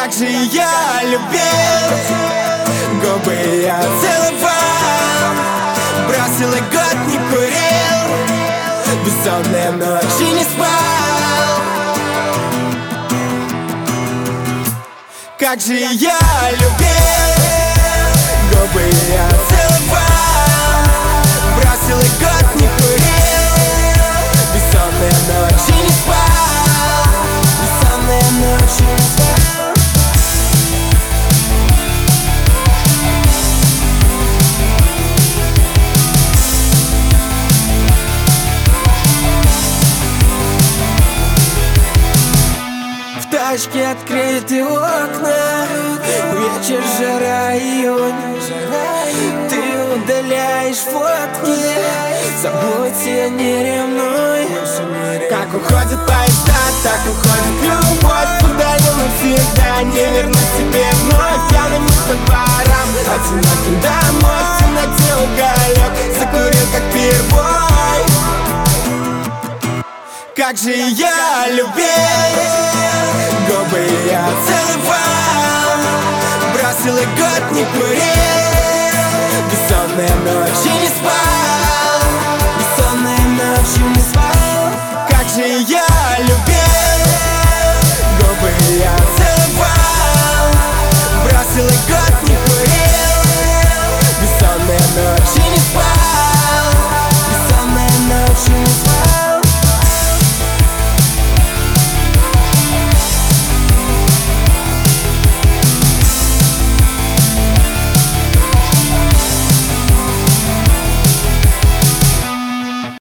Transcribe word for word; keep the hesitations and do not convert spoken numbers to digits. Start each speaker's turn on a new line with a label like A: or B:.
A: Как же я любил, губы я целовал, бросил и год не курил, бессонные ночи не спал. Как же я любил, губы я целовал, бросил и год не курил, бессонные ночи не спал, бессонные ночи не спал. В тачке открыты окна, вечер, жара, июнь. Ты удаляешь фотки, забудь, я не ревнуй. Как уходят поезда, так уходит любовь. Удалил навсегда, не вернусь тебе вновь. Пьяными по дворам, одиноким домой. В темноте уголек, закурил как пирбой. Как же я любил, губы я целовал, бросил и год не курил, бессонные ночи не спал.